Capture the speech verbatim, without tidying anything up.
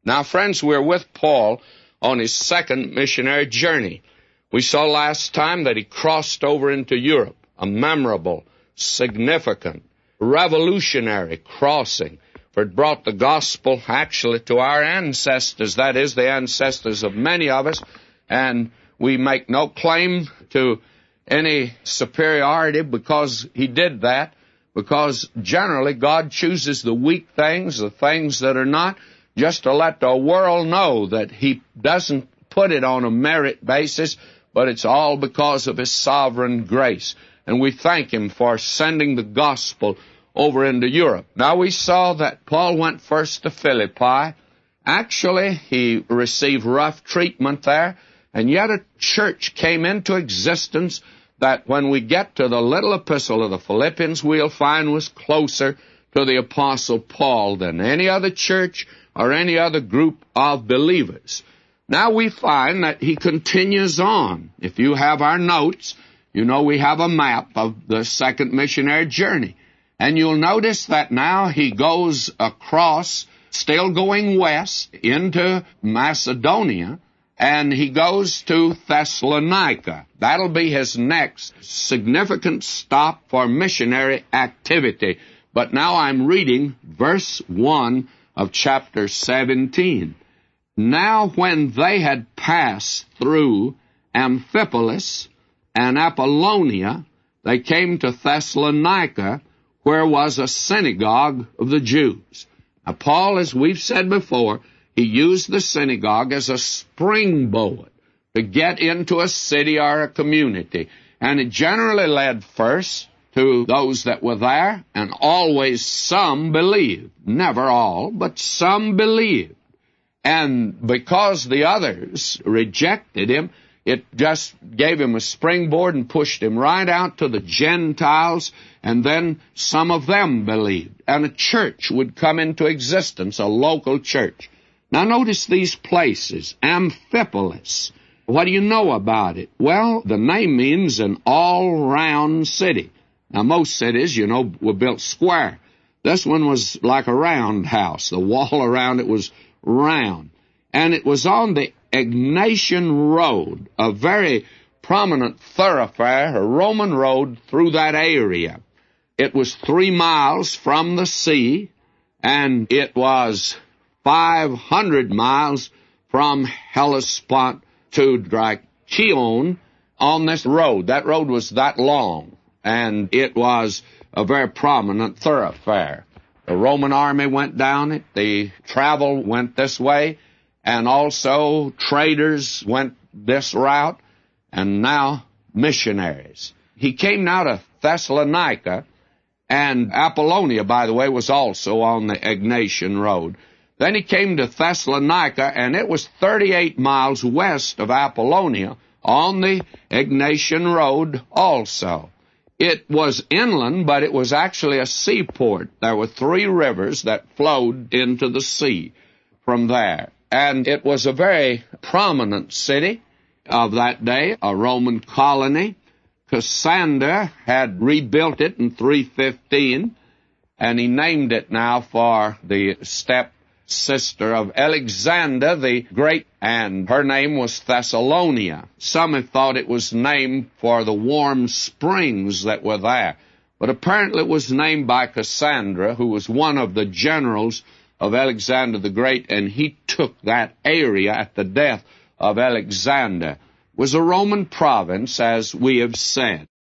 Now, friends, we're with Paul on his second missionary journey. We saw last time that he crossed over into Europe, a memorable, significant, revolutionary crossing, for it brought the gospel actually to our ancestors, that is, the ancestors of many of us, and we make no claim to any superiority because he did that, because generally God chooses the weak things, the things that are not, just to let the world know that he doesn't put it on a merit basis, but it's all because of his sovereign grace. And we thank him for sending the gospel over into Europe. Now, we saw that Paul went first to Philippi. Actually, he received rough treatment there, and yet a church came into existence that when we get to the little epistle of the Philippians, we'll find was closer to the Apostle Paul than any other church or any other group of believers. Now we find that he continues on. If you have our notes, you know we have a map of the second missionary journey. And you'll notice that now he goes across, still going west, into Macedonia, and he goes to Thessalonica. That'll be his next significant stop for missionary activity. But now I'm reading verse one of chapter seventeen. Now when they had passed through Amphipolis and Apollonia, they came to Thessalonica, where was a synagogue of the Jews. Now, Paul, as we've said before, he used the synagogue as a springboard to get into a city or a community. And it generally led first to those that were there, and always some believed. Never all, but some believed. And because the others rejected him, it just gave him a springboard and pushed him right out to the Gentiles, and then some of them believed. And a church would come into existence, a local church. Now notice these places. Amphipolis. What do you know about it? Well, the name means an all-round city. Now most cities, you know, were built square. This one was like a round house. The wall around it was round. And it was on the Egnatian Road, a very prominent thoroughfare, a Roman road through that area. It was three miles from the sea, and it was five hundred miles from Hellespont to Dyrrachion on this road. That road was that long, and it was a very prominent thoroughfare. The Roman army went down it, the travel went this way, and also traders went this route, and now missionaries. He came now to Thessalonica, and Apollonia, by the way, was also on the Egnatian Road. Then he came to Thessalonica, and it was thirty-eight miles west of Apollonia on the Egnatian Road also. It was inland, but it was actually a seaport. There were three rivers that flowed into the sea from there. And it was a very prominent city of that day, a Roman colony. Cassander had rebuilt it in three fifteen, and he named it now for the step-sister of Alexander the Great, and her name was Thessalonia. Some have thought it was named for the warm springs that were there, but apparently it was named by Cassandra, who was one of the generals of Alexander the Great, and he took that area at the death of Alexander. It was a Roman province, as we have said.